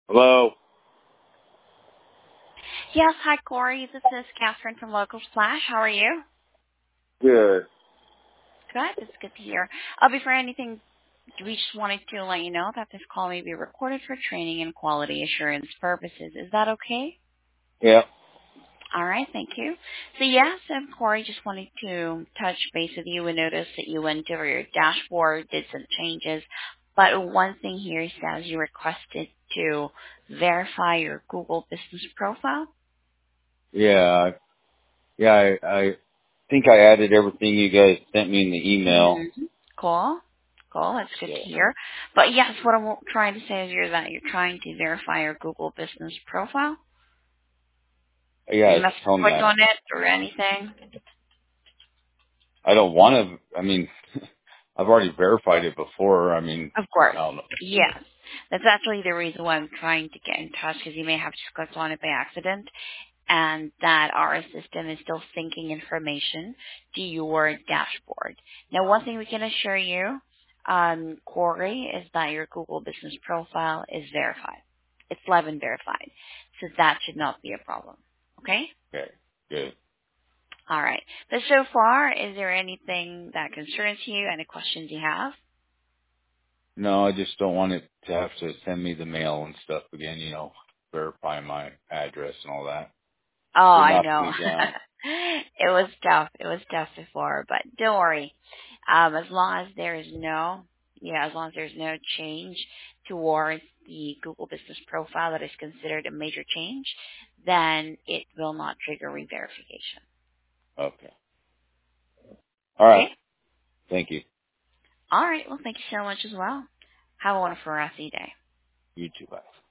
Hello? Yes, hi Corey. This is Catherine from Local Splash. How are you? Good. Good. It's good to hear. Before anything, we just wanted to let you know that this call may be recorded for training and quality assurance purposes. Is that okay? Yeah. All right, thank you. So yes, Corey, just wanted to touch base with you and notice that you went over your dashboard, did some changes, but one thing here says you requested to verify your Google business profile. Yeah. I think I added everything you guys sent me in the email. Mm-hmm. Cool. Cool. That's good So, to hear. But yes, what I'm trying to say is that you're trying to verify your Google business profile. yeah, You it's must telling me click on it or anything. I don't want to, I've already verified it before. Of course. I don't know. Yes. That's actually the reason why I'm trying to get in touch, because you may have just clicked on it by accident, and that our system is still syncing information to your dashboard. Now, one thing we can assure you, Corey, is that your Google business profile is verified. It's live and verified. So that should not be a problem. Okay? Okay, good. All right. But so far, is there anything that concerns you? Any questions you have? No, I just don't want it to have to send me the mail and stuff again, verify my address and all that. Oh, Shouldn't I have to know. be done. It was tough. It was tough before, but don't worry. As long as there is as long as there's no change towards the Google Business Profile that is considered a major change, then it will not trigger re-verification. Okay. All Okay? right. Thank you. All right. Well, thank you so much as well. Have a wonderful rest of your day. You too. Bye.